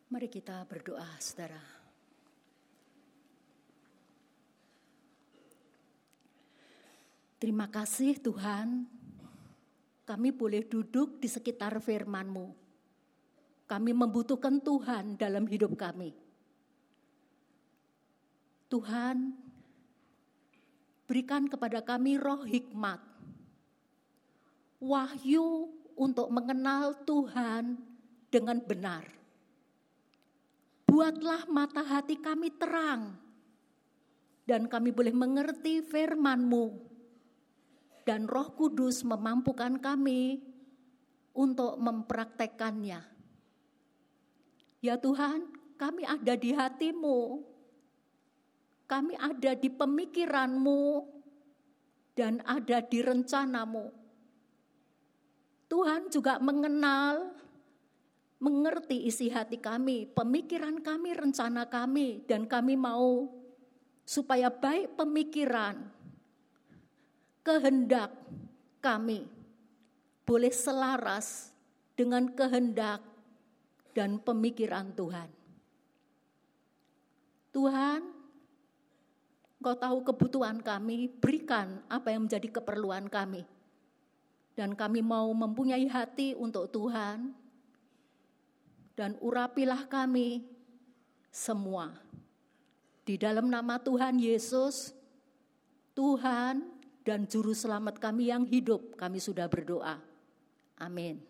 Mari kita berdoa, saudara. Terima kasih Tuhan, kami boleh duduk di sekitar firman-Mu. Kami membutuhkan Tuhan dalam hidup kami. Tuhan, berikan kepada kami roh hikmat, wahyu untuk mengenal Tuhan dengan benar. Buatlah mata hati kami terang, dan kami boleh mengerti firman-Mu, dan Roh Kudus memampukan kami untuk mempraktekkannya. Ya Tuhan, kami ada di hati-Mu, kami ada di pemikiran-Mu, dan ada di rencana-Mu. Tuhan juga mengerti isi hati kami, pemikiran kami, rencana kami, dan kami mau supaya baik pemikiran, kehendak kami boleh selaras dengan kehendak dan pemikiran Tuhan. Tuhan, Engkau tahu kebutuhan kami, berikan apa yang menjadi keperluan kami. Dan kami mau mempunyai hati untuk Tuhan, dan urapilah kami semua. Di dalam nama Tuhan Yesus, Tuhan dan Juru Selamat kami yang hidup, kami sudah berdoa. Amin.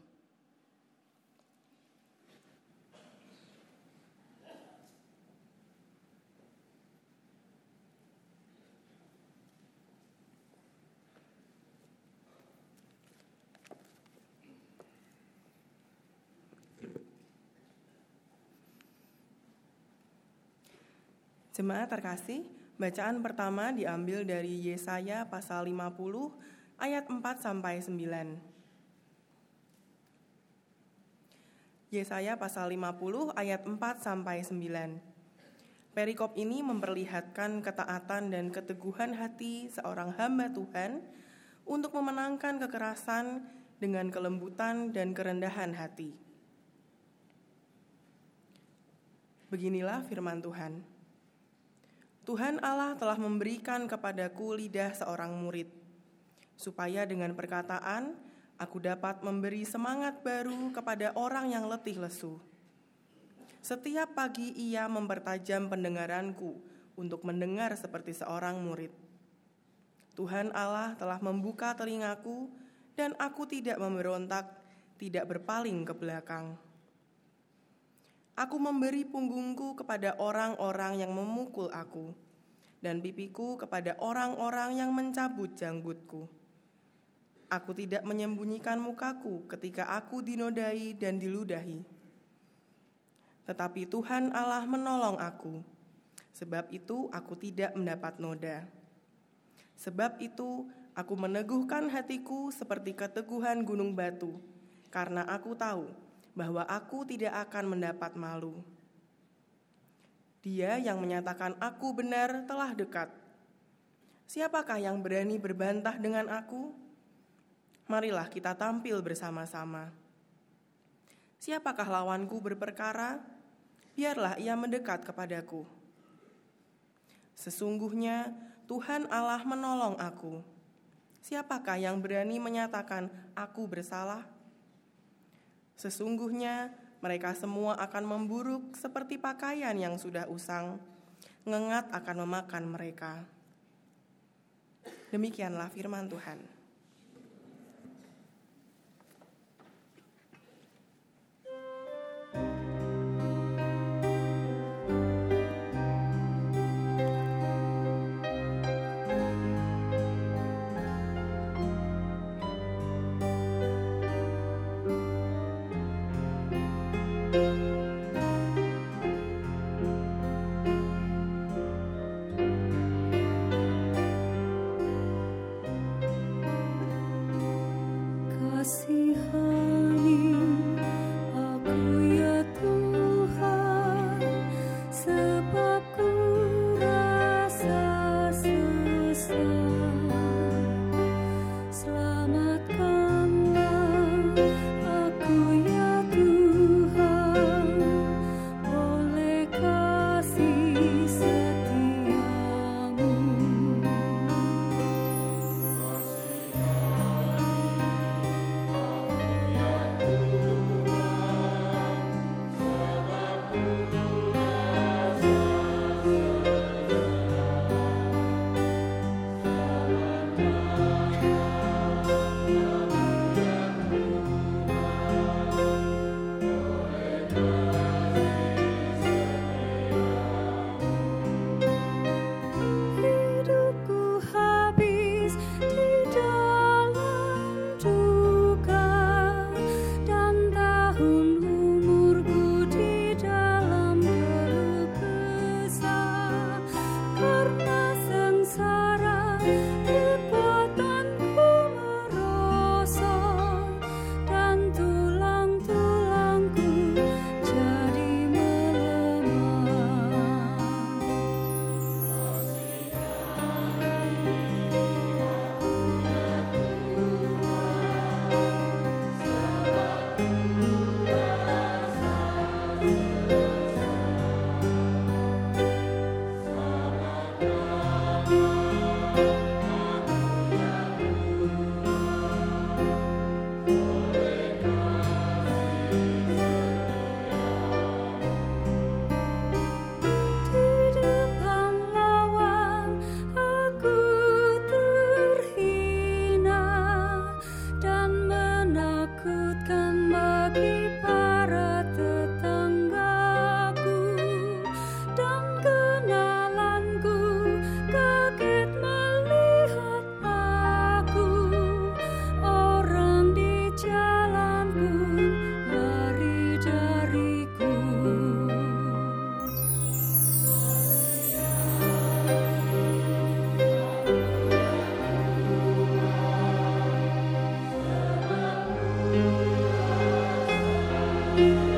Jemaat terkasih, bacaan pertama diambil dari Yesaya pasal 50 ayat 4-9. Yesaya pasal 50 ayat 4-9. Perikop ini memperlihatkan ketaatan dan keteguhan hati seorang hamba Tuhan untuk memenangkan kekerasan dengan kelembutan dan kerendahan hati. Beginilah firman Tuhan. Tuhan Allah telah memberikan kepadaku lidah seorang murid, supaya dengan perkataan aku dapat memberi semangat baru kepada orang yang letih lesu. Setiap pagi ia mempertajam pendengaranku untuk mendengar seperti seorang murid. Tuhan Allah telah membuka telingaku dan aku tidak memberontak, tidak berpaling ke belakang. Aku memberi punggungku kepada orang-orang yang memukul aku, dan pipiku kepada orang-orang yang mencabut janggutku. Aku tidak menyembunyikan mukaku ketika aku dinodai dan diludahi. Tetapi Tuhan Allah menolong aku, sebab itu aku tidak mendapat noda. Sebab itu aku meneguhkan hatiku seperti keteguhan gunung batu, karena aku tahu bahwa aku tidak akan mendapat malu. Dia yang menyatakan aku benar telah dekat. Siapakah yang berani berbantah dengan aku? Marilah kita tampil bersama-sama. Siapakah lawanku berperkara? Biarlah ia mendekat kepadaku. Sesungguhnya Tuhan Allah menolong aku. Siapakah yang berani menyatakan aku bersalah? Sesungguhnya mereka semua akan memburuk seperti pakaian yang sudah usang, ngengat akan memakan mereka. Demikianlah firman Tuhan. Selamatkanlah aku ya Tuhan.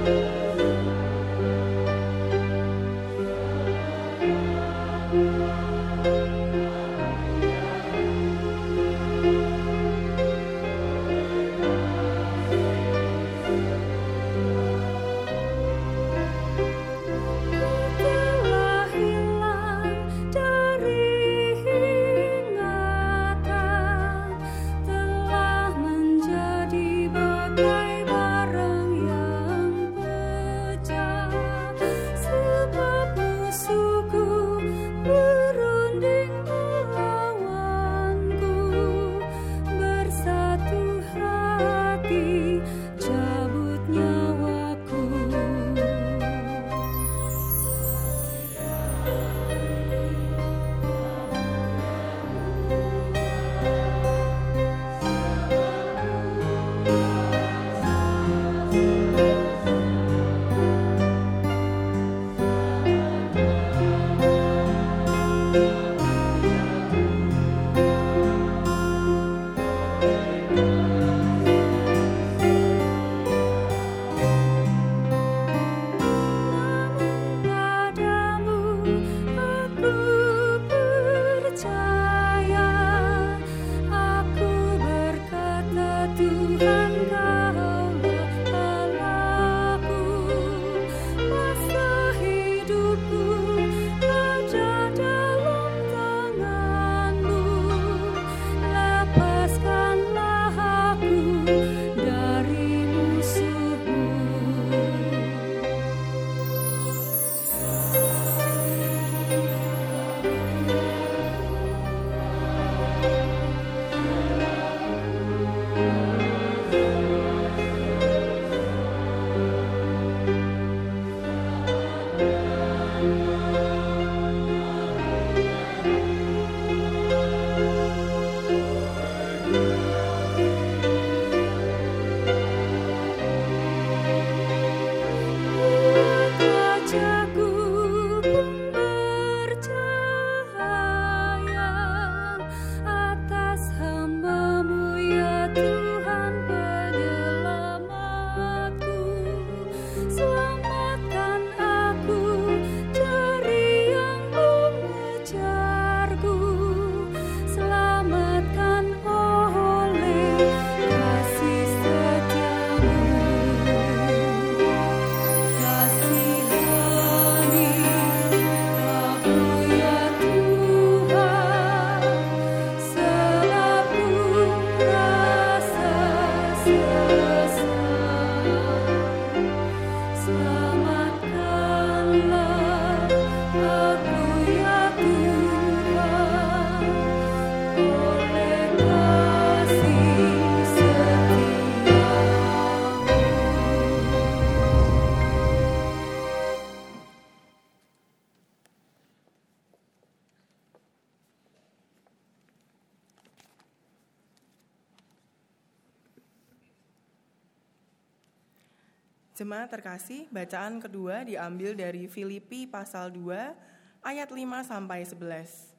Jemaat terkasih, bacaan kedua diambil dari Filipi pasal 2 ayat 5 sampai 11.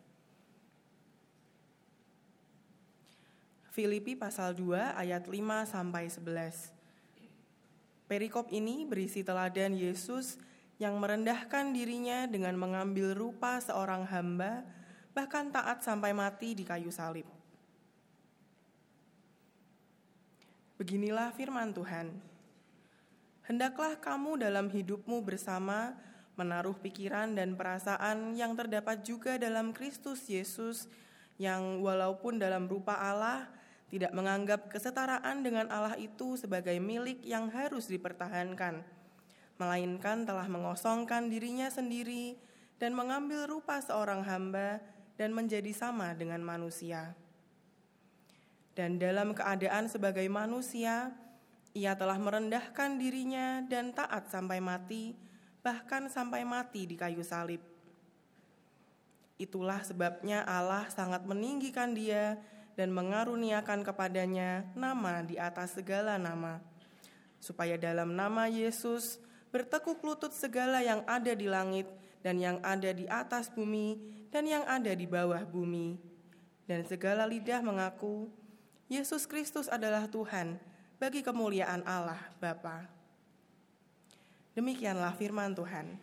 Filipi pasal 2 ayat 5 sampai 11. Perikop ini berisi teladan Yesus yang merendahkan dirinya dengan mengambil rupa seorang hamba, bahkan taat sampai mati di kayu salib. Beginilah firman Tuhan. Hendaklah kamu dalam hidupmu bersama menaruh pikiran dan perasaan yang terdapat juga dalam Kristus Yesus, yang walaupun dalam rupa Allah, tidak menganggap kesetaraan dengan Allah itu sebagai milik yang harus dipertahankan, melainkan telah mengosongkan dirinya sendiri dan mengambil rupa seorang hamba dan menjadi sama dengan manusia. Dan dalam keadaan sebagai manusia, Ia telah merendahkan dirinya dan taat sampai mati, bahkan sampai mati di kayu salib. Itulah sebabnya Allah sangat meninggikan Dia dan mengaruniakan kepadanya nama di atas segala nama, supaya dalam nama Yesus bertekuk lutut segala yang ada di langit dan yang ada di atas bumi dan yang ada di bawah bumi, dan segala lidah mengaku Yesus Kristus adalah Tuhan, bagi kemuliaan Allah Bapa. Demikianlah firman Tuhan.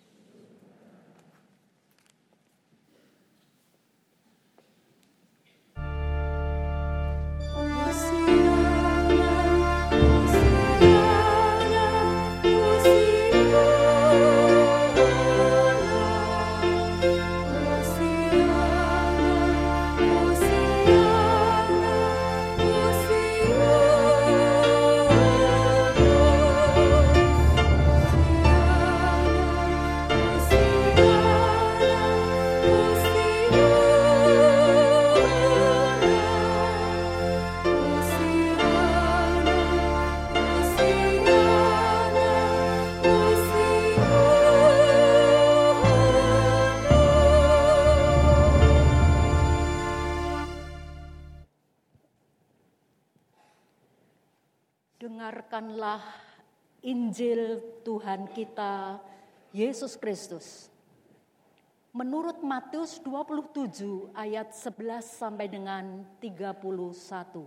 Dengarkanlah Injil Tuhan kita, Yesus Kristus. Menurut Matius 27 ayat 11 sampai dengan 31.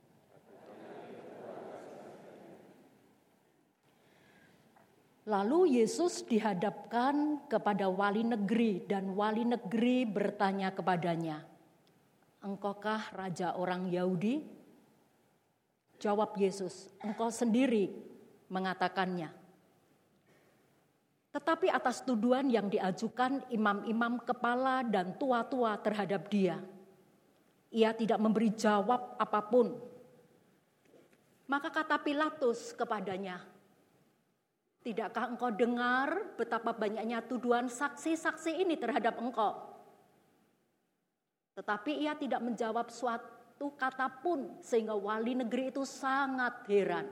Lalu Yesus dihadapkan kepada wali negeri dan wali negeri bertanya kepadanya, "Engkaukah raja orang Yahudi?" Jawab Yesus, "Engkau sendiri mengatakannya." Tetapi atas tuduhan yang diajukan imam-imam kepala dan tua-tua terhadap dia, ia tidak memberi jawab apapun. Maka kata Pilatus kepadanya, "Tidakkah engkau dengar betapa banyaknya tuduhan saksi-saksi ini terhadap engkau?" Tetapi ia tidak menjawab suatu kata pun, sehingga wali negeri itu sangat heran.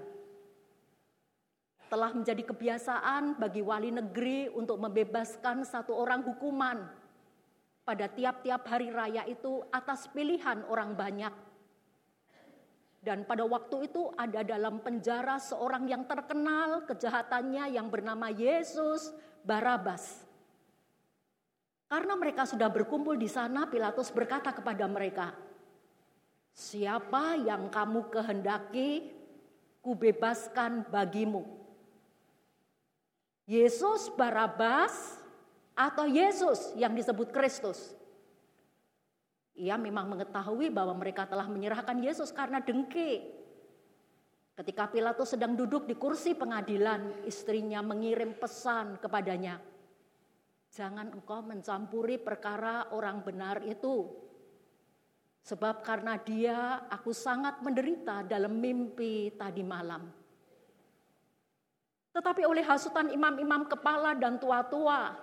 Telah menjadi kebiasaan bagi wali negeri untuk membebaskan satu orang hukuman pada tiap-tiap hari raya itu atas pilihan orang banyak. Dan pada waktu itu ada dalam penjara seorang yang terkenal kejahatannya yang bernama Yesus Barabas. Karena mereka sudah berkumpul di sana, Pilatus berkata kepada mereka, "Siapa yang kamu kehendaki, kubebaskan bagimu. Yesus Barabas atau Yesus yang disebut Kristus?" Ia memang mengetahui bahwa mereka telah menyerahkan Yesus karena dengki. Ketika Pilatus sedang duduk di kursi pengadilan, istrinya mengirim pesan kepadanya, "Jangan engkau mencampuri perkara orang benar itu. Sebab karena dia aku sangat menderita dalam mimpi tadi malam." Tetapi oleh hasutan imam-imam kepala dan tua-tua,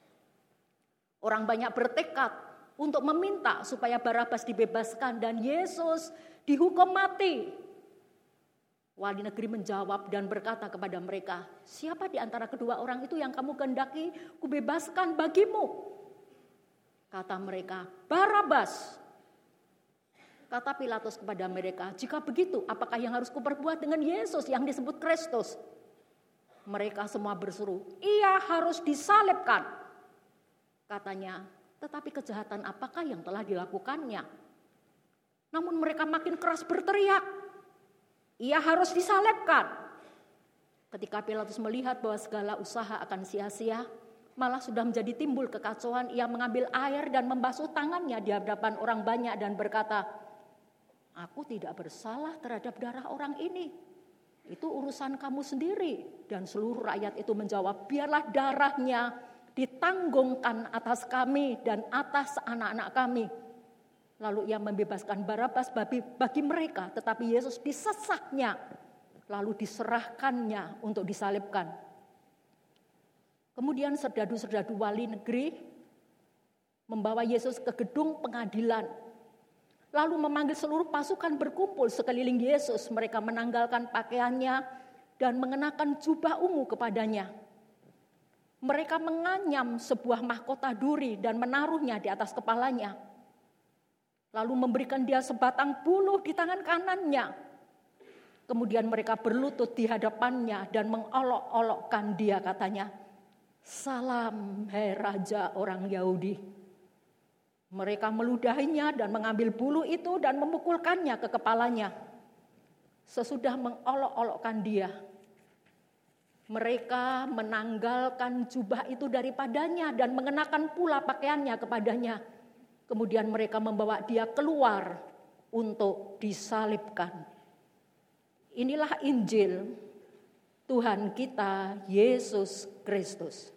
orang banyak bertekad untuk meminta supaya Barabas dibebaskan dan Yesus dihukum mati. Wali negeri menjawab dan berkata kepada mereka, "Siapa di antara kedua orang itu yang kamu kehendaki kubebaskan bagimu?" Kata mereka, "Barabas." Kata Pilatus kepada mereka, "Jika begitu, apakah yang harus kuperbuat dengan Yesus yang disebut Kristus?" Mereka semua berseru, "Ia harus disalibkan." Katanya, "Tetapi kejahatan apakah yang telah dilakukannya?" Namun mereka makin keras berteriak, "Ia harus disalibkan." Ketika Pilatus melihat bahwa segala usaha akan sia-sia, malah sudah menjadi timbul kekacauan, ia mengambil air dan membasuh tangannya di hadapan orang banyak dan berkata, "Aku tidak bersalah terhadap darah orang ini. Itu urusan kamu sendiri." Dan seluruh rakyat itu menjawab, "Biarlah darahnya ditanggungkan atas kami dan atas anak-anak kami." Lalu ia membebaskan Barabas bagi mereka, tetapi Yesus disesaknya, lalu diserahkannya untuk disalibkan. Kemudian serdadu-serdadu wali negeri membawa Yesus ke gedung pengadilan, lalu memanggil seluruh pasukan berkumpul sekeliling Yesus. Mereka menanggalkan pakaiannya dan mengenakan jubah ungu kepadanya. Mereka menganyam sebuah mahkota duri dan menaruhnya di atas kepalanya. Lalu memberikan dia sebatang buluh di tangan kanannya. Kemudian mereka berlutut di hadapannya dan mengolok-olokkan dia, katanya, "Salam, hai Raja orang Yahudi." Mereka meludahinya dan mengambil bulu itu dan memukulkannya ke kepalanya. Sesudah mengolok-olokkan dia, Mereka menanggalkan jubah itu daripadanya dan mengenakan pula pakaiannya kepadanya. Kemudian mereka membawa dia keluar untuk disalibkan. Inilah Injil Tuhan kita Yesus Kristus.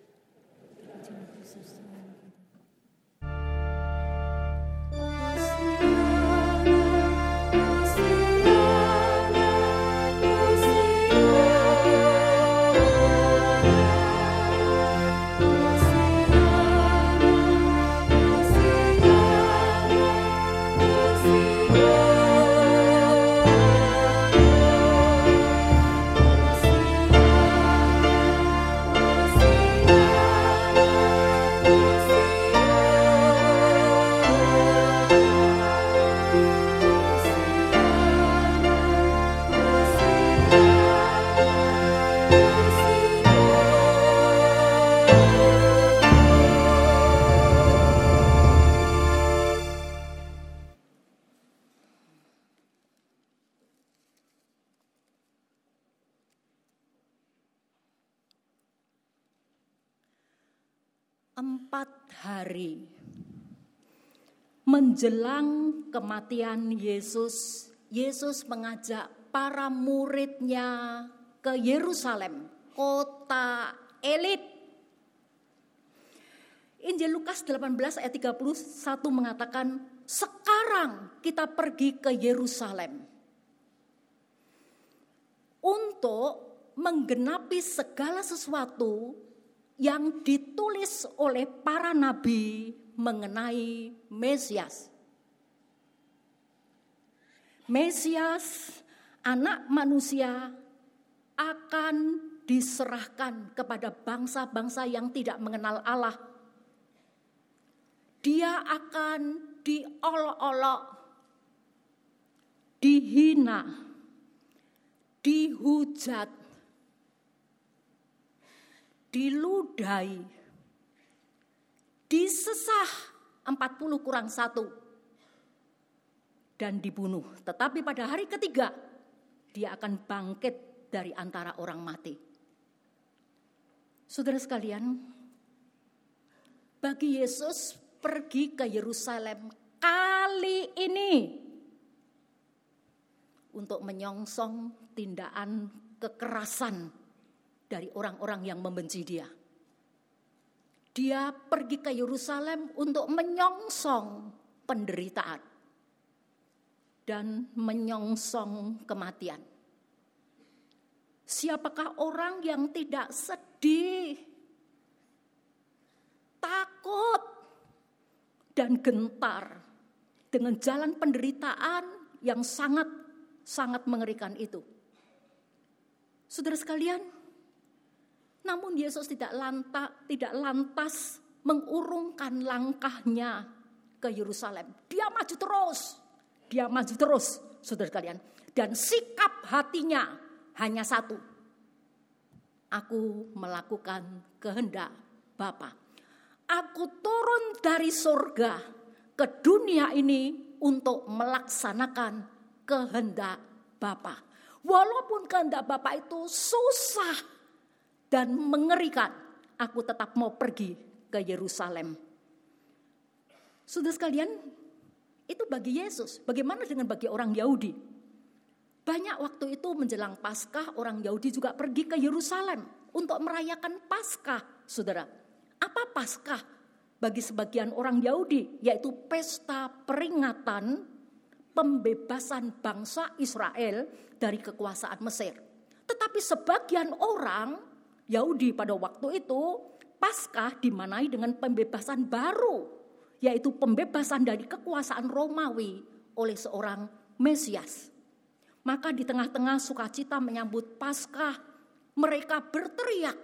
Hari menjelang kematian Yesus, Yesus mengajak para muridnya ke Yerusalem, kota elit. Injil Lukas 18 ayat 31 mengatakan, sekarang kita pergi ke Yerusalem untuk menggenapi segala sesuatu yang ditulis oleh para nabi mengenai Mesias. Mesias, anak manusia, akan diserahkan kepada bangsa-bangsa yang tidak mengenal Allah. Dia akan diolok-olok, dihina, dihujat, diludahi, disesah 40 kurang 1, dan dibunuh. Tetapi pada hari ketiga, dia akan bangkit dari antara orang mati. Saudara sekalian, bagi Yesus pergi ke Yerusalem kali ini untuk menyongsong tindakan kekerasan dari orang-orang yang membenci dia. Dia pergi ke Yerusalem untuk menyongsong penderitaan dan menyongsong kematian. Siapakah orang yang tidak sedih, takut, dan gentar dengan jalan penderitaan yang sangat mengerikan itu? Saudara sekalian, namun Yesus tidak lantas mengurungkan langkahnya ke Yerusalem. Dia maju terus, saudara sekalian. Dan sikap hatinya hanya satu. Aku melakukan kehendak Bapa. Aku turun dari surga ke dunia ini untuk melaksanakan kehendak Bapa. Walaupun kehendak Bapa itu susah dan mengerikan, aku tetap mau pergi ke Yerusalem. Saudara sekalian, itu bagi Yesus. Bagaimana dengan bagi orang Yahudi? Banyak waktu itu menjelang Paskah, orang Yahudi juga pergi ke Yerusalem untuk merayakan Paskah, saudara. Apa Paskah bagi sebagian orang Yahudi? Yaitu pesta peringatan pembebasan bangsa Israel dari kekuasaan Mesir. Tetapi sebagian orang Yahudi pada waktu itu, Paskah dimaknai dengan pembebasan baru, yaitu pembebasan dari kekuasaan Romawi oleh seorang Mesias. Maka di tengah-tengah sukacita menyambut Paskah, mereka berteriak,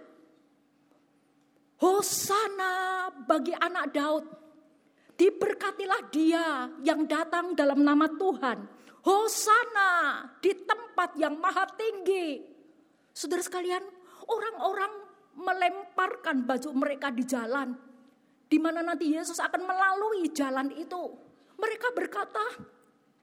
Hosana bagi anak Daud, diberkatilah dia yang datang dalam nama Tuhan, Hosana di tempat yang maha tinggi. Saudara sekalian, orang-orang melemparkan baju mereka di jalan, di mana nanti Yesus akan melalui jalan itu. Mereka berkata,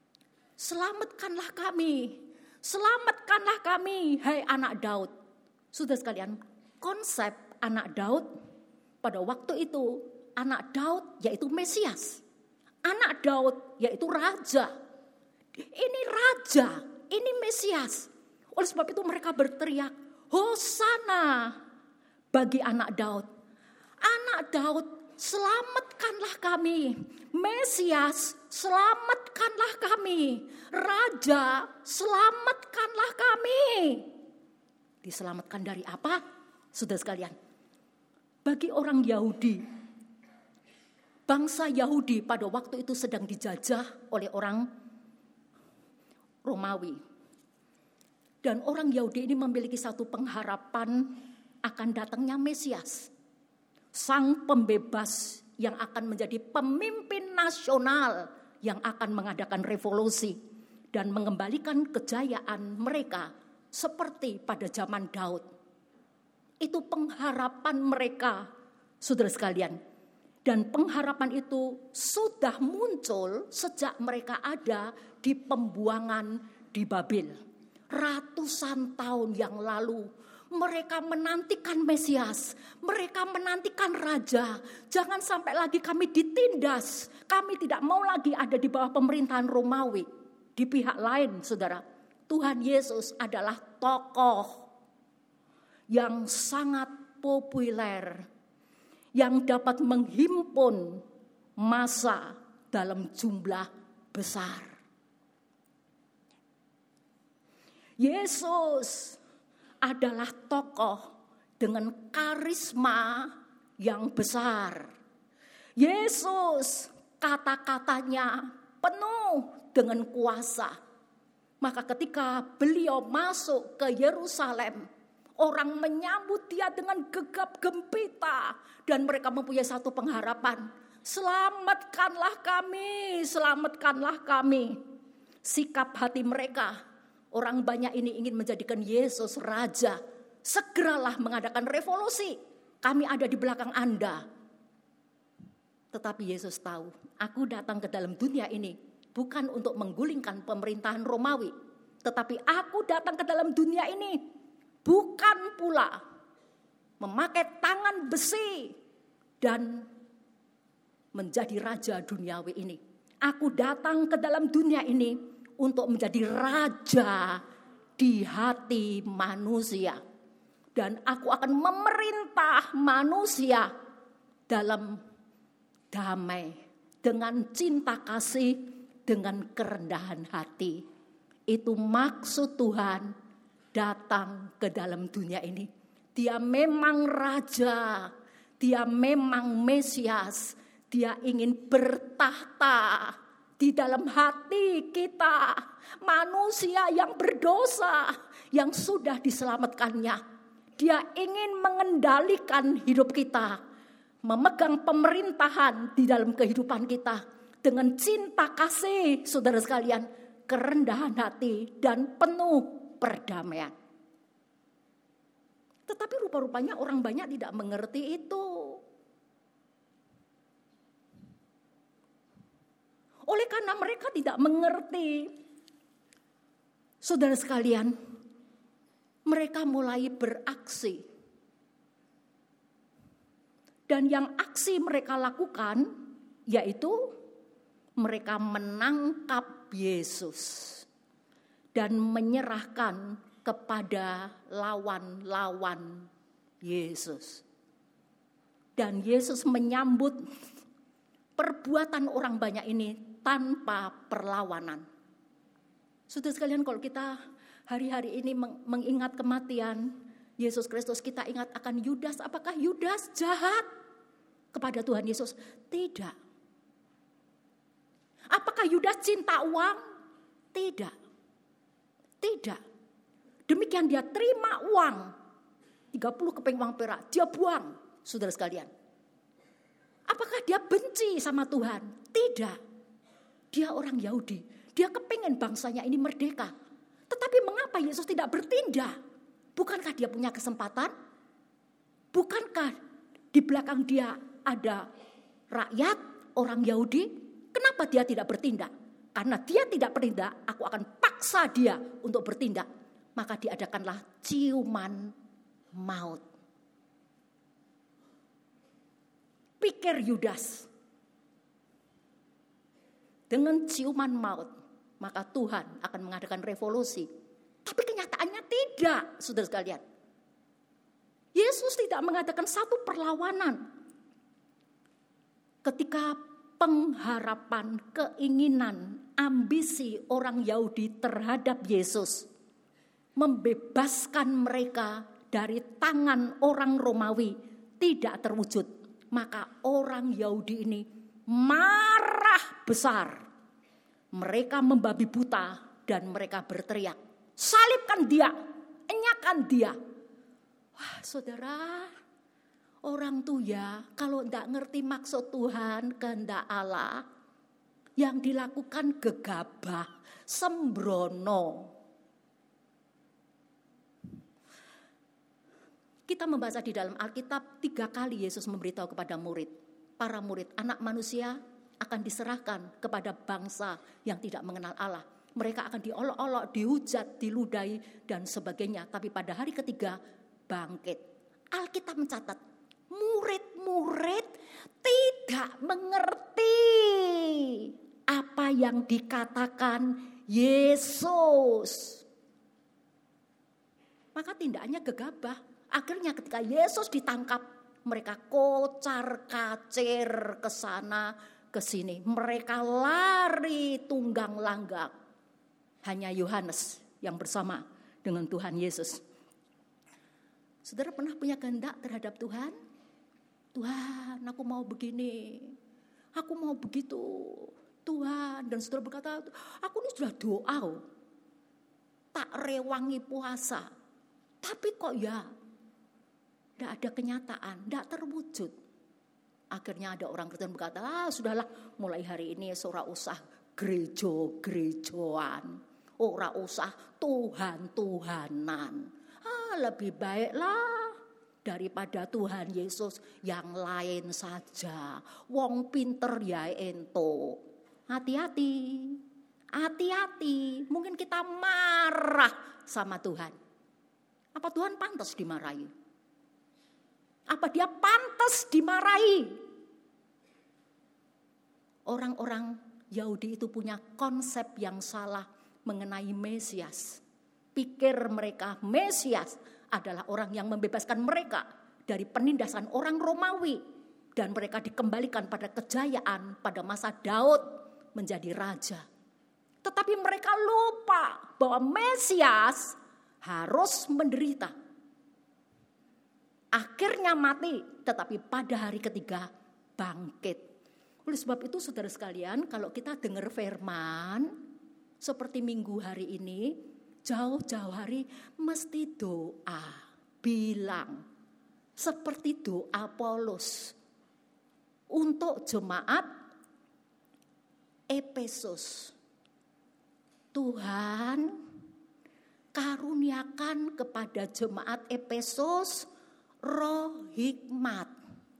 selamatkanlah kami, hai anak Daud. Saudara sekalian, konsep anak Daud pada waktu itu, anak Daud yaitu Mesias. Anak Daud yaitu raja. Ini raja, ini Mesias. Oleh sebab itu mereka berteriak, Hosana bagi anak Daud. Anak Daud, selamatkanlah kami. Mesias, selamatkanlah kami. Raja, selamatkanlah kami. Diselamatkan dari apa? Saudara sekalian, bagi orang Yahudi, bangsa Yahudi pada waktu itu sedang dijajah oleh orang Romawi. Dan orang Yahudi ini memiliki satu pengharapan akan datangnya Mesias, sang pembebas yang akan menjadi pemimpin nasional yang akan mengadakan revolusi dan mengembalikan kejayaan mereka seperti pada zaman Daud. Itu pengharapan mereka, saudara sekalian. Dan pengharapan itu sudah muncul sejak mereka ada di pembuangan di Babel. Ratusan tahun yang lalu mereka menantikan Mesias, mereka menantikan Raja. Jangan sampai lagi kami ditindas, kami tidak mau lagi ada di bawah pemerintahan Romawi. Di pihak lain, saudara, Tuhan Yesus adalah tokoh yang sangat populer, yang dapat menghimpun massa dalam jumlah besar. Yesus adalah tokoh dengan karisma yang besar. Yesus kata-katanya penuh dengan kuasa. Maka ketika beliau masuk ke Yerusalem, orang menyambut dia dengan gegap gempita. Dan mereka mempunyai satu pengharapan. Selamatkanlah kami, selamatkanlah kami. Sikap hati mereka, orang banyak ini ingin menjadikan Yesus raja. Segeralah mengadakan revolusi. Kami ada di belakang Anda. Tetapi Yesus tahu, aku datang ke dalam dunia ini bukan untuk menggulingkan pemerintahan Romawi. Tetapi aku datang ke dalam dunia ini bukan pula memakai tangan besi dan menjadi raja duniawi ini. Aku datang ke dalam dunia ini untuk menjadi raja di hati manusia. Dan aku akan memerintah manusia dalam damai, dengan cinta kasih, dengan kerendahan hati. Itu maksud Tuhan datang ke dalam dunia ini. Dia memang raja, dia memang Mesias, dia ingin bertahta di dalam hati kita, manusia yang berdosa, yang sudah diselamatkannya. Dia ingin mengendalikan hidup kita, memegang pemerintahan di dalam kehidupan kita dengan cinta kasih, saudara sekalian, kerendahan hati dan penuh perdamaian. Tetapi rupa-rupanya orang banyak tidak mengerti itu. Oleh karena mereka tidak mengerti, saudara sekalian, mereka mulai beraksi. Dan yang aksi mereka lakukan yaitu mereka menangkap Yesus dan menyerahkan kepada lawan-lawan Yesus. Dan Yesus menyambut perbuatan orang banyak ini tanpa perlawanan. Saudara sekalian, kalau kita hari-hari ini mengingat kematian Yesus Kristus, kita ingat akan Yudas. Apakah Yudas jahat kepada Tuhan Yesus? Tidak. Apakah Yudas cinta uang? Tidak. Tidak. Demikian dia terima uang, 30 keping uang perak, dia buang, saudara sekalian. Apakah dia benci sama Tuhan? Tidak. Dia orang Yahudi, dia kepingin bangsanya ini merdeka. Tetapi mengapa Yesus tidak bertindak? Bukankah dia punya kesempatan? Bukankah di belakang dia ada rakyat, orang Yahudi? Kenapa dia tidak bertindak? Karena dia tidak bertindak, aku akan paksa dia untuk bertindak. Maka diadakanlah ciuman maut. Pikir Yudas, dengan ciuman maut, maka Tuhan akan mengadakan revolusi. Tapi kenyataannya tidak, saudara sekalian. Yesus tidak mengadakan satu perlawanan. Ketika pengharapan, keinginan, ambisi orang Yahudi terhadap Yesus membebaskan mereka dari tangan orang Romawi tidak terwujud, maka orang Yahudi ini marah besar. Mereka membabi buta dan mereka berteriak, salibkan dia, enyahkan dia. Wah, saudara, orang tuh ya kalau tidak ngerti maksud Tuhan, kehendak Allah, yang dilakukan gegabah, sembrono. Kita membaca di dalam Alkitab 3 kali Yesus memberitahu kepada para murid, anak manusia akan diserahkan kepada bangsa yang tidak mengenal Allah. Mereka akan diolok-olok, dihujat, diludahi dan sebagainya. Tapi pada hari ketiga bangkit. Alkitab mencatat, murid-murid tidak mengerti apa yang dikatakan Yesus. Maka tindakannya gegabah. Akhirnya ketika Yesus ditangkap, mereka kocar-kacir ke sana ke sini. Mereka lari tunggang langgang. Hanya Yohanes yang bersama dengan Tuhan Yesus. Saudara pernah punya kehendak terhadap Tuhan? Tuhan, aku mau begini. Aku mau begitu. Tuhan, dan saudara berkata, aku ini sudah doa. Tak rewangi puasa. Tapi kok ya, tidak ada kenyataan, tidak terwujud. Akhirnya ada orang Kristen berkata, sudahlah mulai hari ini ora usah gereja-gerejaan. Ora usah Tuhan-Tuhanan. Lebih baiklah daripada Tuhan Yesus yang lain saja. Wong pinter ya ento. Hati-hati, hati-hati. Mungkin kita marah sama Tuhan. Apa Tuhan pantas dimarahi? Apa dia pantas dimarahi? Orang-orang Yahudi itu punya konsep yang salah mengenai Mesias. Pikir mereka Mesias adalah orang yang membebaskan mereka dari penindasan orang Romawi. Dan mereka dikembalikan pada kejayaan pada masa Daud menjadi raja. Tetapi mereka lupa bahwa Mesias harus menderita. Akhirnya mati, tetapi pada hari ketiga bangkit. Oleh sebab itu saudara sekalian, kalau kita dengar firman seperti minggu hari ini, jauh-jauh hari mesti doa, bilang seperti doa Paulus untuk jemaat Efesus. Tuhan, karuniakan kepada jemaat Efesus roh hikmat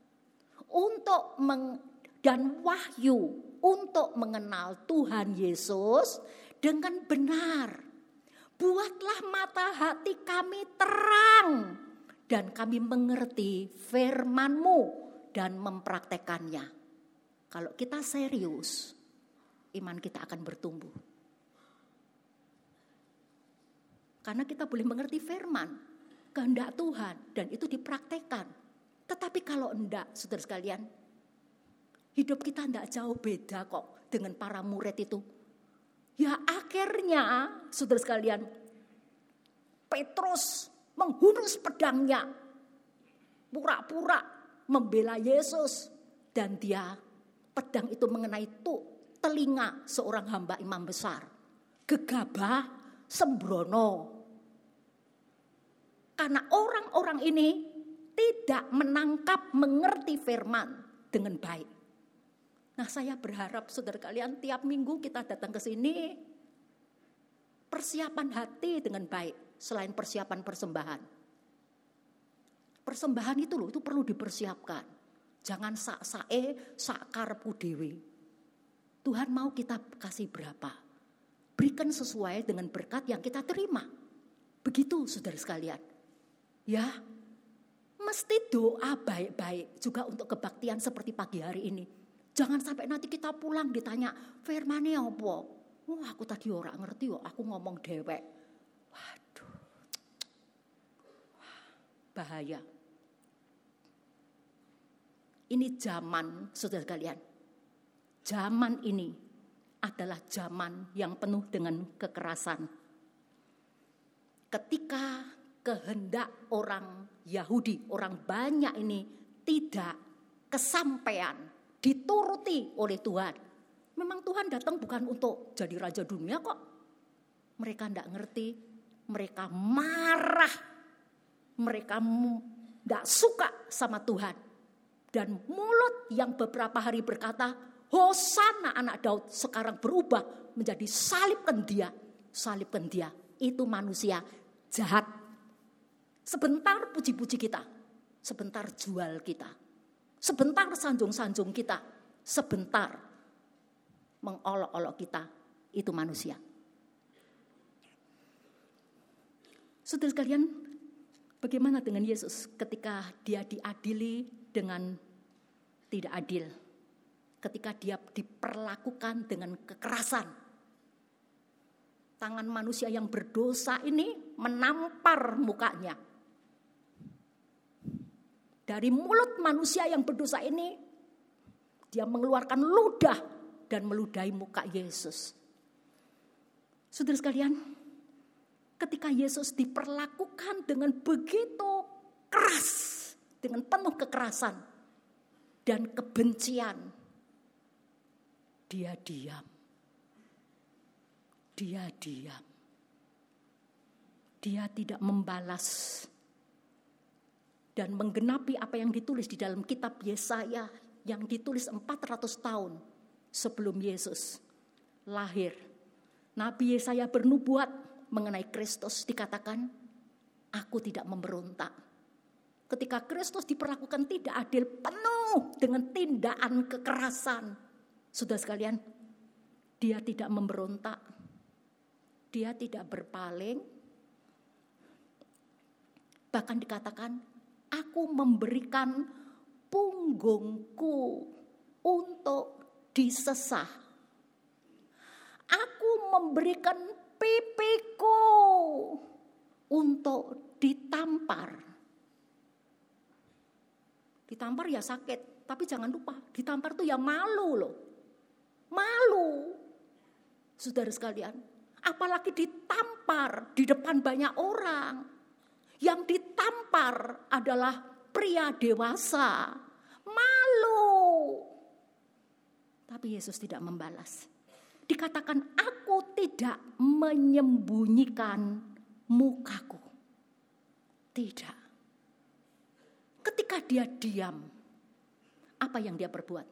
dan wahyu untuk mengenal Tuhan Yesus dengan benar. Buatlah mata hati kami terang dan kami mengerti firman-Mu dan mempraktekannya. Kalau kita serius, iman kita akan bertumbuh. Karena kita boleh mengerti firman, kehendak Tuhan, dan itu dipraktekkan. Tetapi kalau enggak, saudara sekalian, hidup kita enggak jauh beda kok dengan para murid itu. Ya akhirnya, saudara sekalian, Petrus menghunus pedangnya, pura-pura membela Yesus, dan pedang itu mengenai telinga seorang hamba imam besar. Gegabah, sembrono. Karena orang-orang ini tidak menangkap, mengerti firman dengan baik. Nah, saya berharap saudara kalian tiap minggu kita datang ke sini persiapan hati dengan baik selain persiapan persembahan. Persembahan itu loh, itu perlu dipersiapkan. Jangan sak-sae, sak-karepku dewe. Tuhan mau kita kasih berapa? Berikan sesuai dengan berkat yang kita terima. Begitu saudara sekalian. Ya, mesti doa baik-baik juga untuk kebaktian seperti pagi hari ini. Jangan sampai nanti kita pulang ditanya, firman-e apa? Wah, aku tadi ora ngerti kok, aku ngomong dewek. Waduh. Bahaya. Ini zaman, saudara sekalian. Zaman ini adalah zaman yang penuh dengan kekerasan. Ketika kehendak orang Yahudi, orang banyak ini tidak kesampaian, dituruti oleh Tuhan. Memang Tuhan datang bukan untuk jadi raja dunia kok. Mereka tidak ngerti, mereka marah, mereka tidak suka sama Tuhan. Dan mulut yang beberapa hari berkata, Hosana anak Daud, sekarang berubah menjadi salibkan dia. Salibkan dia, itu manusia jahat. Sebentar puji-puji kita, sebentar jual kita, sebentar sanjung-sanjung kita, sebentar mengolok-olok kita, itu manusia. Saudara sekalian, bagaimana dengan Yesus ketika dia diadili dengan tidak adil? Ketika dia diperlakukan dengan kekerasan. Tangan manusia yang berdosa ini menampar mukanya. Dari mulut manusia yang berdosa ini, dia mengeluarkan ludah dan meludahi muka Yesus. Saudara sekalian, ketika Yesus diperlakukan dengan begitu keras, dengan penuh kekerasan dan kebencian, dia diam. Dia diam. Dia tidak membalas dan menggenapi apa yang ditulis di dalam kitab Yesaya yang ditulis 400 tahun sebelum Yesus lahir. Nabi Yesaya bernubuat mengenai Kristus, dikatakan, aku tidak memberontak. Ketika Kristus diperlakukan tidak adil, penuh dengan tindakan kekerasan. Saudara sekalian, dia tidak memberontak, dia tidak berpaling. Bahkan dikatakan, aku memberikan punggungku untuk disesah. Aku memberikan pipiku untuk ditampar. Ditampar ya sakit, tapi jangan lupa, ditampar tuh ya malu loh. Malu. Saudara sekalian, apalagi ditampar di depan banyak orang. Yang ditampar adalah pria dewasa. Malu. Tapi Yesus tidak membalas. Dikatakan, aku tidak menyembunyikan mukaku. Tidak. Ketika dia diam, apa yang dia perbuat?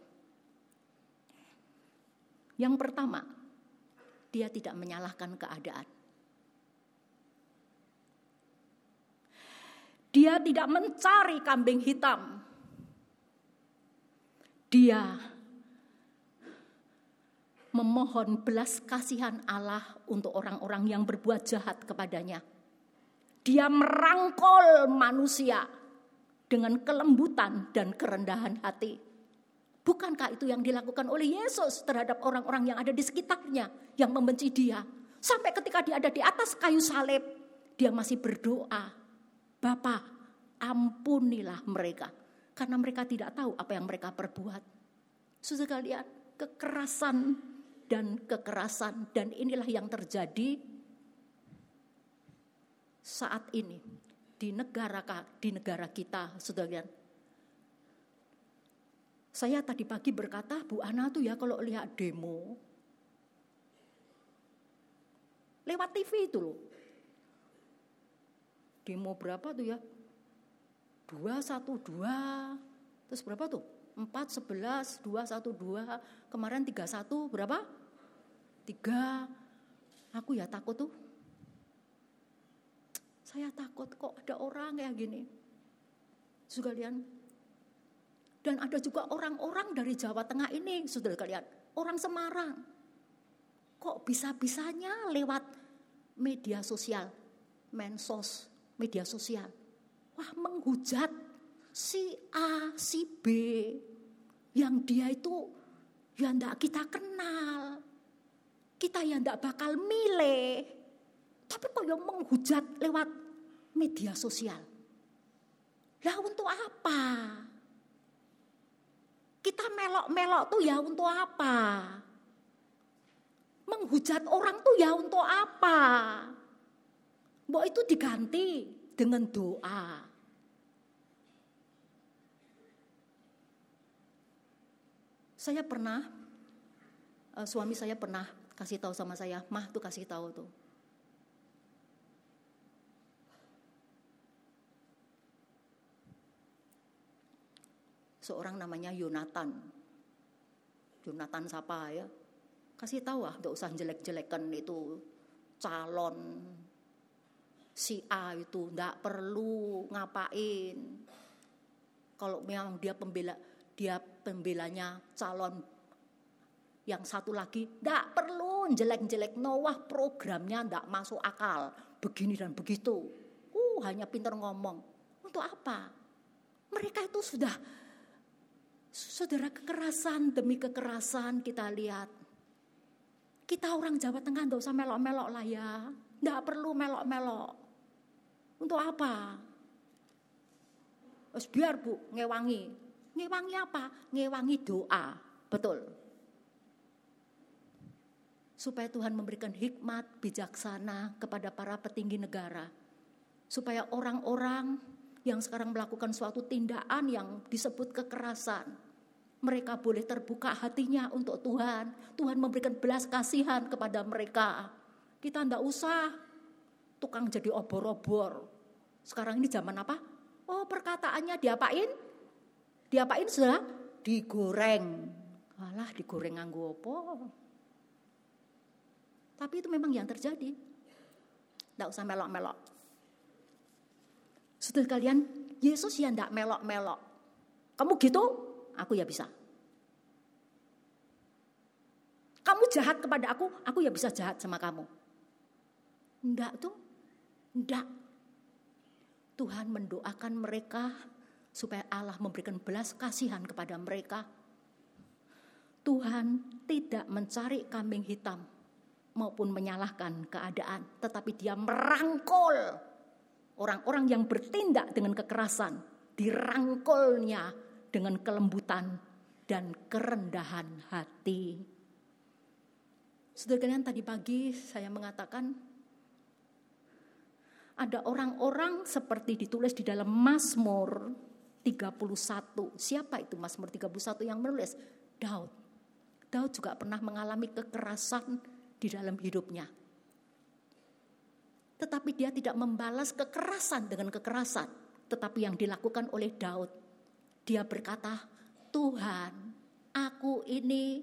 Yang pertama, dia tidak menyalahkan keadaan. Dia tidak mencari kambing hitam. Dia memohon belas kasihan Allah untuk orang-orang yang berbuat jahat kepadanya. Dia merangkul manusia dengan kelembutan dan kerendahan hati. Bukankah itu yang dilakukan oleh Yesus terhadap orang-orang yang ada di sekitarnya, yang membenci dia? Sampai ketika dia ada di atas kayu salib, dia masih berdoa, Bapa, ampunilah mereka. Karena mereka tidak tahu apa yang mereka perbuat. Saudara lihat, kekerasan, dan inilah yang terjadi saat ini di negara kita, saudara lihat. Saya tadi pagi berkata, Bu Ana tuh ya kalau lihat demo lewat TV itu loh. Demo berapa tuh ya? 212, terus berapa tuh? 4, 11, 212, kemarin 31, berapa? 3, aku ya takut tuh. Saya takut kok ada orang kayak gini. Saudara kalian. Dan ada juga orang-orang dari Jawa Tengah ini, saudara kalian. Orang Semarang. Kok bisa-bisanya lewat media sosial, mensos, media sosial. Wah, menghujat si A, si B, yang dia itu ya ndak kita kenal. Kita ya ndak bakal milih. Tapi kok yang menghujat lewat media sosial. Lah untuk apa? Kita melok-melok tuh ya untuk apa? Menghujat orang tuh ya untuk apa? Mbok itu diganti dengan doa. Saya pernah, suami saya pernah kasih tahu sama saya, Mah tuh kasih tahu tuh. Seorang namanya Yonatan siapa ya? Kasih tahu enggak usah jelek-jelekan itu calon si A itu, enggak perlu ngapain. Kalau memang dia pembelanya calon yang satu lagi, enggak perlu jelek-jelek. Noah programnya enggak masuk akal, begini dan begitu. Hanya pintar ngomong. Untuk apa? Mereka itu sudah saudara, kekerasan demi kekerasan kita lihat. Kita orang Jawa Tengah enggak usah melok-melok lah ya. Enggak perlu melok-melok. Untuk apa? Biar Bu, ngewangi. Ngewangi apa? Ngewangi doa. Betul. Supaya Tuhan memberikan hikmat bijaksana kepada para petinggi negara. Supaya orang-orang yang sekarang melakukan suatu tindakan yang disebut kekerasan, mereka boleh terbuka hatinya untuk Tuhan. Tuhan memberikan belas kasihan kepada mereka. Kita enggak usah tukang jadi obor-obor. Sekarang ini zaman apa? Perkataannya diapain? Diapain sudah? Digoreng. Alah, digoreng nganggo apa? Tapi itu memang yang terjadi. Enggak usah melok-melok. Saudara kalian, Yesus ya enggak melok-melok. Kamu gitu? Aku ya bisa. Kamu jahat kepada aku ya bisa jahat sama kamu. Enggak tuh. Enggak. Tuhan mendoakan mereka supaya Allah memberikan belas kasihan kepada mereka. Tuhan tidak mencari kambing hitam maupun menyalahkan keadaan, tetapi Dia merangkul orang-orang yang bertindak dengan kekerasan, dirangkulnya dengan kelembutan dan kerendahan hati. Saudara kalian, tadi pagi saya mengatakan ada orang-orang seperti ditulis di dalam Mazmur 31. Siapa itu Mazmur 31 yang menulis? Daud. Daud juga pernah mengalami kekerasan di dalam hidupnya. Tetapi dia tidak membalas kekerasan dengan kekerasan, tetapi yang dilakukan oleh Daud, dia berkata, Tuhan, aku ini,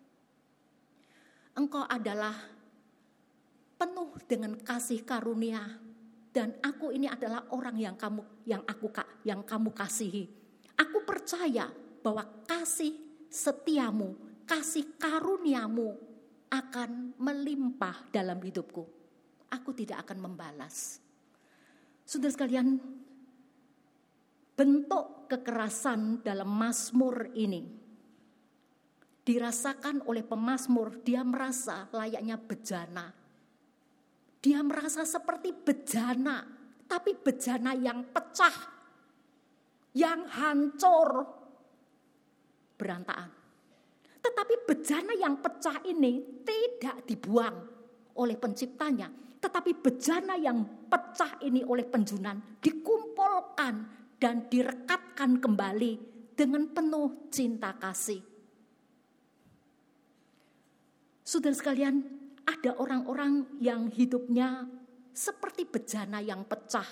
Engkau adalah penuh dengan kasih karunia, dan aku ini adalah orang yang kamu kasihi. Aku percaya bahwa kasih setiamu, kasih karuniamu akan melimpah dalam hidupku. Aku tidak akan membalas. Saudara sekalian, bentuk kekerasan dalam Mazmur ini dirasakan oleh pemazmur. Dia merasa layaknya bejana. Dia merasa seperti bejana, tapi bejana yang pecah, yang hancur, berantakan. Tetapi bejana yang pecah ini tidak dibuang oleh penciptanya, tetapi bejana yang pecah ini oleh penjunan dikumpulkan dan direkatkan kembali dengan penuh cinta kasih. Saudara sekalian, ada orang-orang yang hidupnya seperti bejana yang pecah.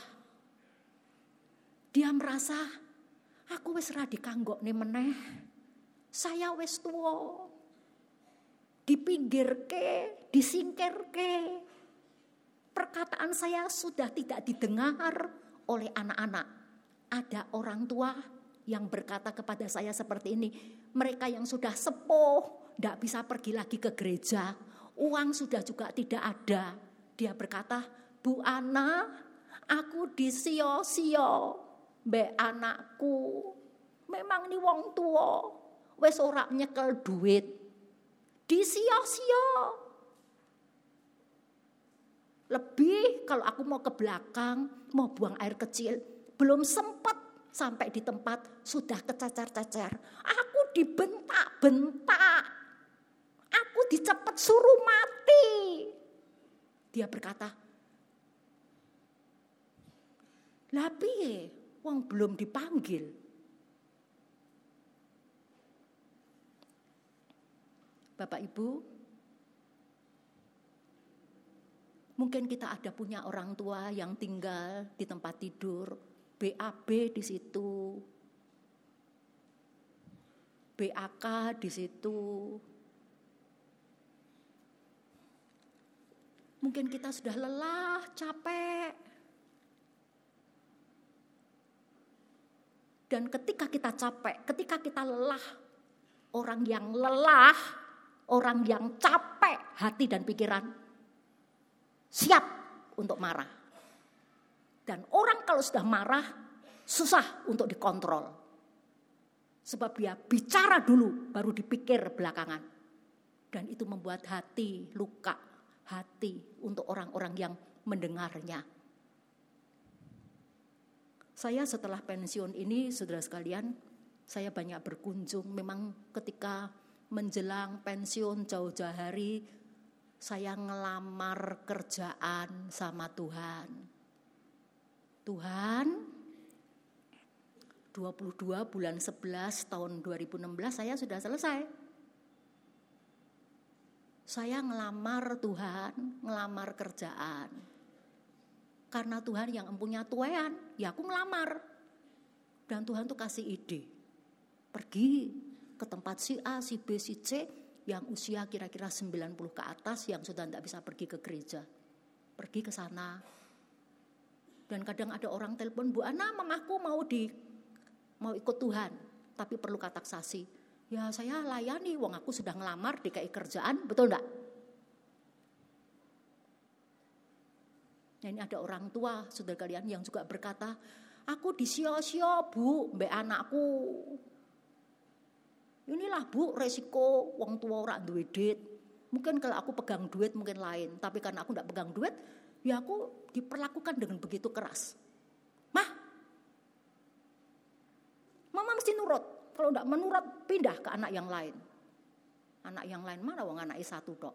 Dia merasa, aku wis ra dikanggokne meneh. Saya wis tuwa. Dipinggirke, disingkirke. Perkataan saya sudah tidak didengar oleh anak-anak. Ada orang tua yang berkata kepada saya seperti ini. Mereka yang sudah sepuh, tidak bisa pergi lagi ke gereja. Uang sudah juga tidak ada. Dia berkata, Bu Ana, aku disio-sio mbek anakku. Memang ni wong tua wis ora nyekel duit. Disia-sia. Lebih kalau aku mau ke belakang, mau buang air kecil, belum sempat sampai di tempat sudah kecacar-cacar. Aku dibentak-bentak. Aku dicepet suruh mati. Dia berkata, "Lah piye wong belum dipanggil?" Bapak Ibu, mungkin kita ada punya orang tua yang tinggal di tempat tidur, BAB di situ, BAK di situ. Mungkin kita sudah lelah, capek. Dan ketika kita capek, ketika kita lelah, orang yang lelah, orang yang capek hati dan pikiran, siap untuk marah. Dan orang kalau sudah marah, susah untuk dikontrol. Sebab dia bicara dulu, baru dipikir belakangan. Dan itu membuat hati luka, hati untuk orang-orang yang mendengarnya. Saya setelah pensiun ini, saudara sekalian, saya banyak berkunjung. Memang ketika menjelang pensiun jauh-jauh hari, saya ngelamar kerjaan sama Tuhan. Tuhan, 22 bulan 11 tahun 2016 saya sudah selesai. Saya ngelamar Tuhan, ngelamar kerjaan. Karena Tuhan yang empunya tuean, ya aku melamar. Dan Tuhan tuh kasih ide. Pergi ke tempat si A, si B, si C yang usia kira-kira 90 ke atas yang sudah tidak bisa pergi ke gereja. Pergi ke sana. Dan kadang ada orang telepon, "Bu Ana, mamaku mau ikut Tuhan, tapi perlu katak sasi." Ya saya layani, wong aku sudah ngelamar DKI kerjaan, betul enggak? Nah, ini ada orang tua, saudara kalian, yang juga berkata, "Aku disia-sia Bu, mbak anakku. Inilah Bu resiko wong tua ora duwe duit. Mungkin kalau aku pegang duit mungkin lain, tapi karena aku enggak pegang duit, ya aku diperlakukan dengan begitu keras. Mama mesti nurut. Kalau enggak menurut, pindah ke anak yang lain. Anak yang lain mana wong anaknya satu tok."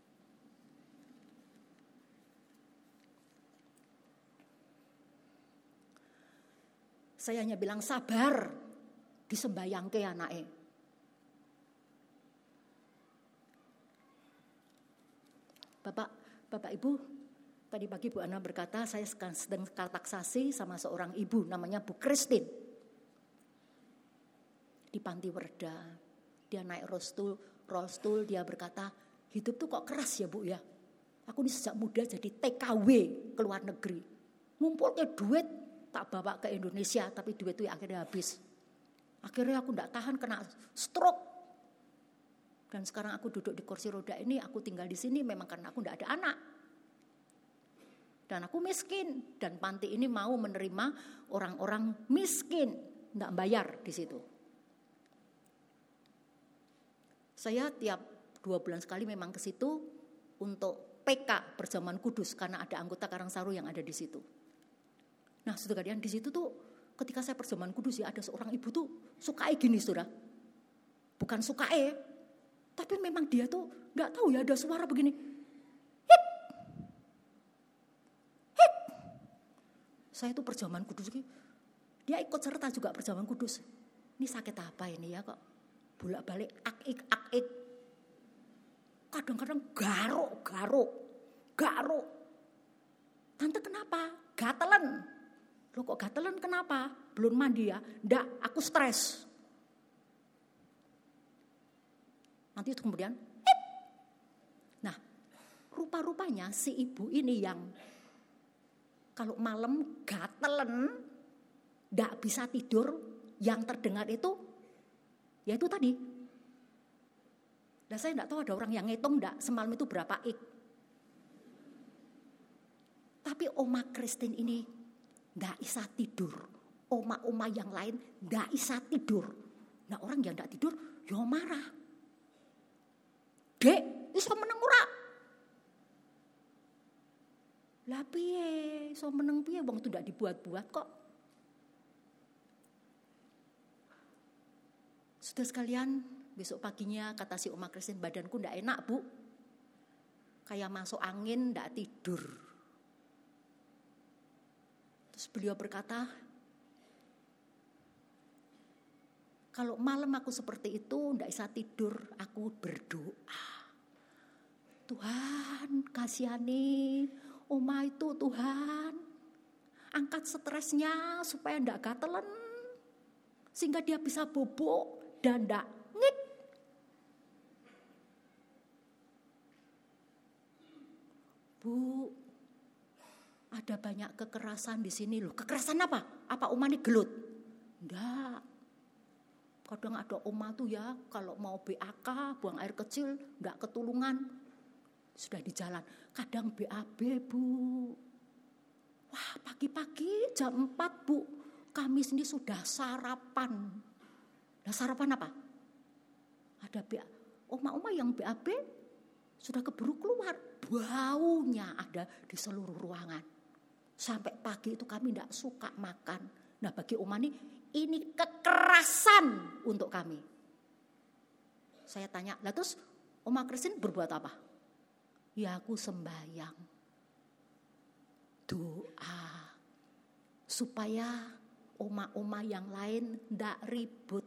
Saya hanya bilang sabar, disembayangke anake. Bapak Ibu, tadi pagi Bu Ana berkata saya sedang taksasi sama seorang ibu namanya Bu Christine. Di Panti Werda, dia naik rostul, dia berkata, "Hidup tuh kok keras ya Bu ya. Aku ini sejak muda jadi TKW ke luar negeri. Ngumpulnya duit, tak bawa ke Indonesia, tapi duit itu akhirnya habis. Akhirnya aku enggak tahan kena stroke. Dan sekarang aku duduk di kursi roda ini, aku tinggal di sini memang karena aku enggak ada anak. Dan aku miskin, dan panti ini mau menerima orang-orang miskin, enggak bayar di situ. Saya tiap 2 bulan sekali memang ke situ untuk PK Perjamuan Kudus karena ada anggota Karangsaru yang ada di situ. Nah, saudara kalian, di situ tuh ketika saya Perjamuan Kudus ya ada seorang ibu tuh sukai gini, saudara. Bukan sukai, tapi memang dia tuh nggak tahu ya ada suara begini. Hip, hip. Saya tuh Perjamuan Kudus, dia ikut serta juga Perjamuan Kudus. Ini sakit apa ini ya kok? Bolak-balik ak-ik. Kadang-kadang garuk. Tante kenapa? Gatelan. Loh kok gatelan kenapa? Belum mandi ya? Nggak, aku stres. Nanti itu kemudian, hip. Nah, rupa-rupanya si ibu ini yang kalau malam gatelan, nggak bisa tidur, yang terdengar itu ya itu tadi. Nah, saya enggak tahu ada orang yang ngitung enggak semalam itu berapa ik. Tapi Oma Christine ini enggak bisa tidur. oma-oma yang lain ndak bisa tidur. Nah orang yang ndak tidur yo marah. Dek, iso meneng ora? Lah piye, iso meneng piye wong itu ndak dibuat-buat kok. Sudah sekalian, besok paginya kata si Oma Christine, badanku ndak enak Bu. Kayak masuk angin, ndak tidur. Terus beliau berkata, kalau malam aku seperti itu, ndak bisa tidur, aku berdoa. Tuhan kasihani Oma itu Tuhan. Angkat stresnya supaya ndak gatelen. Sehingga dia bisa bobok dan ndak ngik. Bu, ada banyak kekerasan di sini loh. Kekerasan apa? Apa Oma ini gelut? Enggak. Kadang ada Oma tuh ya, kalau mau BAK, buang air kecil, enggak ketulungan. Sudah di jalan. Kadang BAB, Bu. Wah, pagi-pagi jam 4, Bu. Kami sini sudah sarapan. Nah, sarapan apa? Ada Oma-oma yang BAB sudah keburu keluar. Baunya ada di seluruh ruangan. Sampai pagi itu kami tidak suka makan. Nah bagi Oma ini kekerasan untuk kami. Saya tanya, lah terus Oma Christine berbuat apa? Ya aku sembahyang. Doa. Supaya oma-oma yang lain tidak ribut.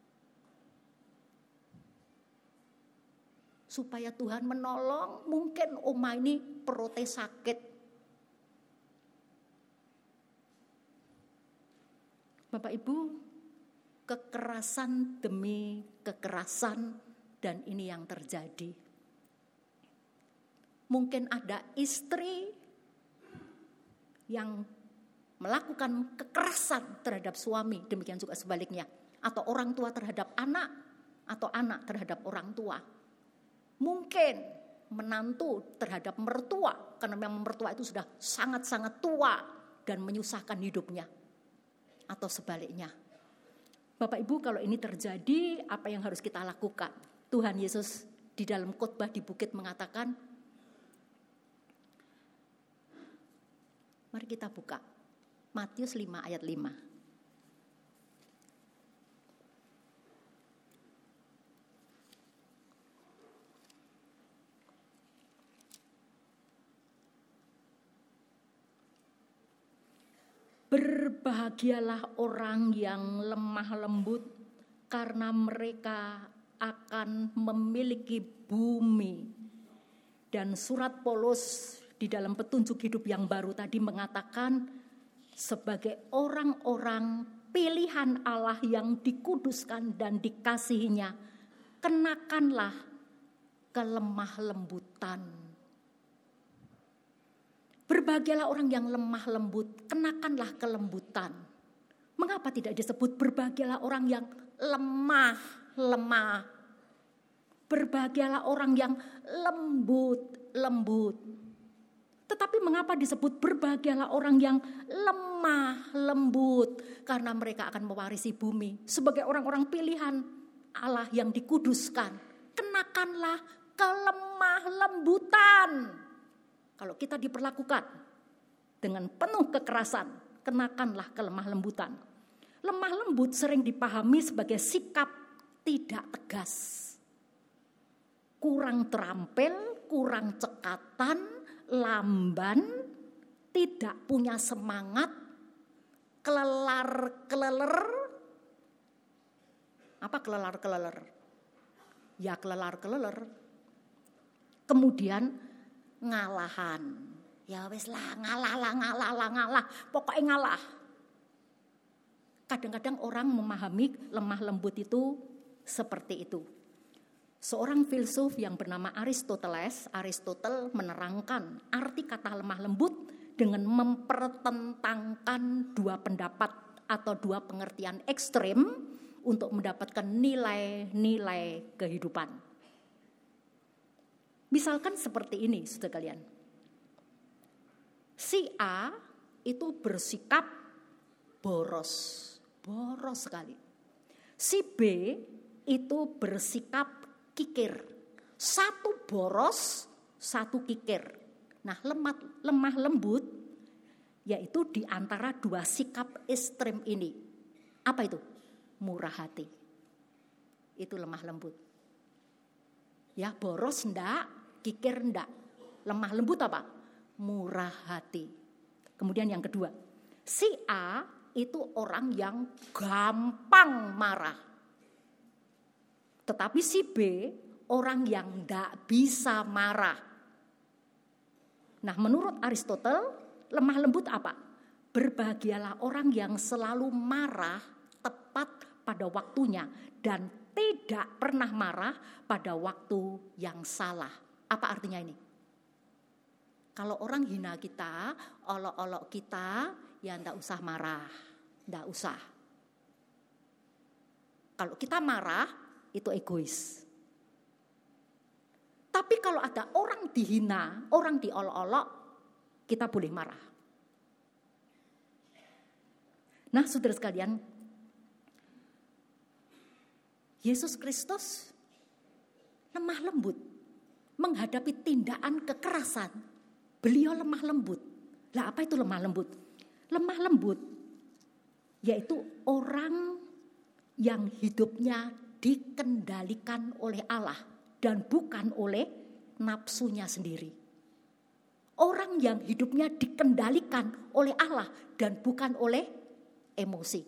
Supaya Tuhan menolong, mungkin Oma ini perutnya sakit. Bapak Ibu, kekerasan demi kekerasan dan ini yang terjadi. Mungkin ada istri yang melakukan kekerasan terhadap suami, demikian juga sebaliknya. Atau orang tua terhadap anak, atau anak terhadap orang tua. Mungkin menantu terhadap mertua, karena memang mertua itu sudah sangat-sangat tua dan menyusahkan hidupnya. Atau sebaliknya. Bapak Ibu, kalau ini terjadi, apa yang harus kita lakukan? Tuhan Yesus di dalam khotbah di bukit mengatakan, mari kita buka Matius 5 ayat 5. Berbahagialah orang yang lemah lembut, karena mereka akan memiliki bumi. Dan surat Paulus di dalam petunjuk hidup yang baru tadi mengatakan, sebagai orang-orang pilihan Allah yang dikuduskan dan dikasihinya, kenakanlah kelemah lembutan. Berbahagialah orang yang lemah lembut, kenakanlah kelembutan. Mengapa tidak disebut berbahagialah orang yang lemah? Berbahagialah orang yang lembut. Tetapi mengapa disebut berbahagialah orang yang lemah lembut? Karena mereka akan mewarisi bumi. Sebagai orang-orang pilihan Allah yang dikuduskan, kenakanlah kelemah lembutan. Kalau kita diperlakukan dengan penuh kekerasan, kenakanlah kelemah lembutan. Lemah lembut sering dipahami sebagai sikap tidak tegas, kurang terampil, kurang cekatan, lamban, tidak punya semangat, kelelar-keleler. Apa kelelar-keleler? Ya kelelar-keleler. Kemudian ngalahan. Ya wis lah, ngalah. Pokoknya ngalah. Kadang-kadang orang memahami lemah lembut itu seperti itu. Seorang filsuf yang bernama Aristoteles menerangkan arti kata lemah lembut dengan mempertentangkan dua pendapat atau dua pengertian ekstrem untuk mendapatkan nilai-nilai kehidupan. Misalkan seperti ini, saudara kalian. Si A itu bersikap boros sekali. Si B itu bersikap kikir. Satu boros, satu kikir. Nah, lemah lembut yaitu di antara dua sikap ekstrem ini. Apa itu? Murah hati. Itu lemah lembut. Ya, boros enggak, kikir enggak. Lemah lembut apa? Murah hati. Kemudian yang kedua, si A itu orang yang gampang marah. Tetapi si B orang yang enggak bisa marah. Nah, menurut Aristoteles, lemah lembut apa? Berbahagialah orang yang selalu marah tepat pada waktunya dan tidak pernah marah pada waktu yang salah. Apa artinya ini? Kalau orang hina kita, olok-olok kita, ya enggak usah marah, enggak usah. Kalau kita marah, itu egois. Tapi kalau ada orang dihina, orang diolok-olok, kita boleh marah. Nah, saudara sekalian, Yesus Kristus lemah lembut menghadapi tindakan kekerasan. Beliau lemah lembut. Lah, apa itu lemah lembut? Lemah lembut yaitu orang yang hidupnya dikendalikan oleh Allah dan bukan oleh nafsunya sendiri. Orang yang hidupnya dikendalikan oleh Allah dan bukan oleh emosi.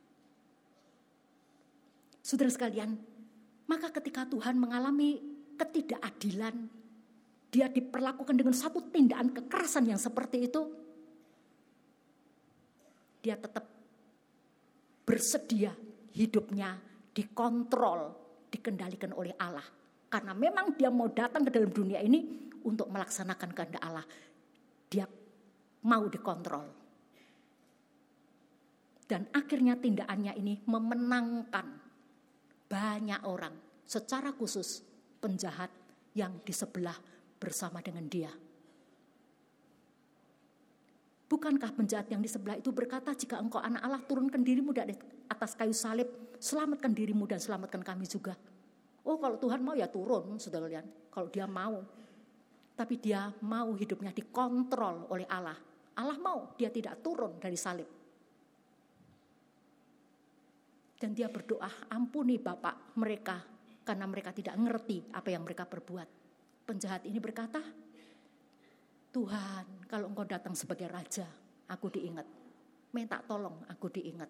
Saudara sekalian, maka ketika Tuhan mengalami ketidakadilan, dia diperlakukan dengan satu tindakan kekerasan yang seperti itu, dia tetap bersedia hidupnya dikontrol, dikendalikan oleh Allah. Karena memang dia mau datang ke dalam dunia ini untuk melaksanakan kehendak Allah. Dia mau dikontrol. Dan akhirnya tindakannya ini memenangkan banyak orang. Secara khusus penjahat yang di sebelah bersama dengan dia. Bukankah penjahat yang di sebelah itu berkata, jika engkau anak Allah, turunkan dirimu dari atas kayu salib, selamatkan dirimu dan selamatkan kami juga. Oh, kalau Tuhan mau ya turun, saudara lihat. Kalau dia mau. Tapi dia mau hidupnya dikontrol oleh Allah. Allah mau, dia tidak turun dari salib. Dan dia berdoa, ampuni Bapak mereka, karena mereka tidak mengerti apa yang mereka perbuat. Penjahat ini berkata, Tuhan, kalau engkau datang sebagai raja, aku diingat. Minta tolong, aku diingat.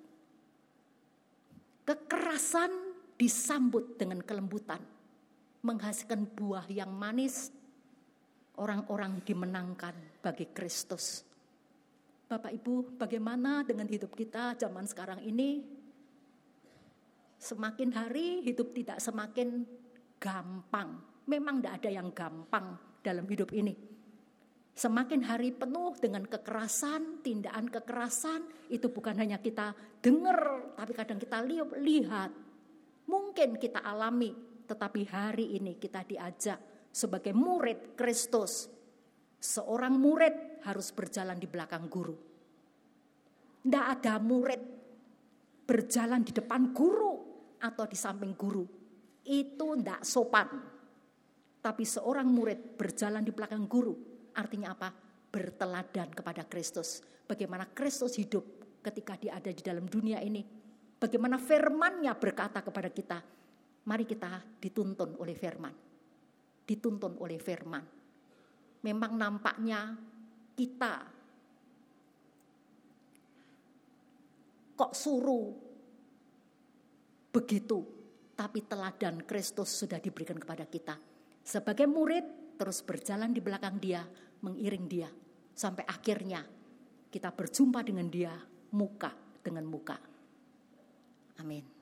Kekerasan disambut dengan kelembutan, menghasilkan buah yang manis, orang-orang dimenangkan bagi Kristus. Bapak Ibu, bagaimana dengan hidup kita zaman sekarang ini? Semakin hari hidup tidak semakin gampang. Memang tidak ada yang gampang dalam hidup ini. Semakin hari penuh dengan kekerasan, tindakan kekerasan, itu bukan hanya kita dengar, tapi kadang kita lihat. Mungkin kita alami, tetapi hari ini kita diajak sebagai murid Kristus. Seorang murid harus berjalan di belakang guru. Tidak ada murid berjalan di depan guru atau di samping guru. Itu tidak sopan. Tapi seorang murid berjalan di belakang guru, artinya apa? Berteladan kepada Kristus. Bagaimana Kristus hidup ketika dia ada di dalam dunia ini. Bagaimana firman-Nya berkata kepada kita, mari kita dituntun oleh firman. Dituntun oleh firman. Memang nampaknya kita kok suruh begitu, tapi teladan Kristus sudah diberikan kepada kita. Sebagai murid, terus berjalan di belakang dia, mengiring dia. Sampai akhirnya kita berjumpa dengan dia muka dengan muka. Amin.